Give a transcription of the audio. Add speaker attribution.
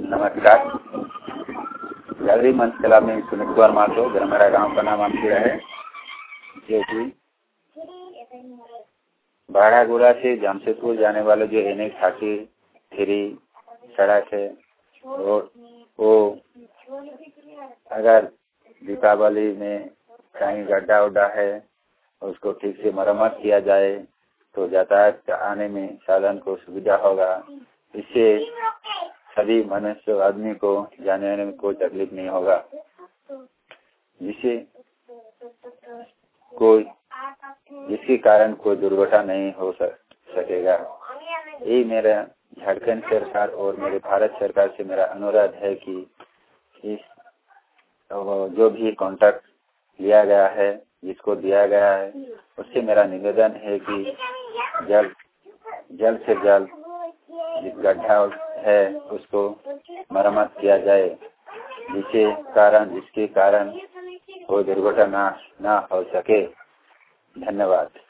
Speaker 1: नमस्कार। गैलरी मंच कला में सुनील कुमार माथुर, मेरा गांव का नाम अमपुरा है, जो कि बाड़ागुड़ा से जमशेदपुर जाने वाले जो NH-30 सड़क है वो अगर दीपावली में कहीं गड्ढा उड्ढा है उसको ठीक से मरम्मत किया जाए तो यातायात आने में साधन को सुविधा होगा। इससे सभी मनुष्य आदमी को जाने आने में कोई तकलीफ नहीं होगा, जिसके कारण कोई दुर्घटना नहीं हो सकेगा। यही मेरा झारखंड सरकार और मेरे भारत सरकार से मेरा अनुरोध है कि इस जो भी कॉन्ट्रैक्ट लिया गया है, जिसको दिया गया है, उससे मेरा निवेदन है कि जल्द से जल्द जिस गड्ढा है उसको मरम्मत किया जाए, जिसके कारण कोई दुर्घटना ना हो सके। धन्यवाद।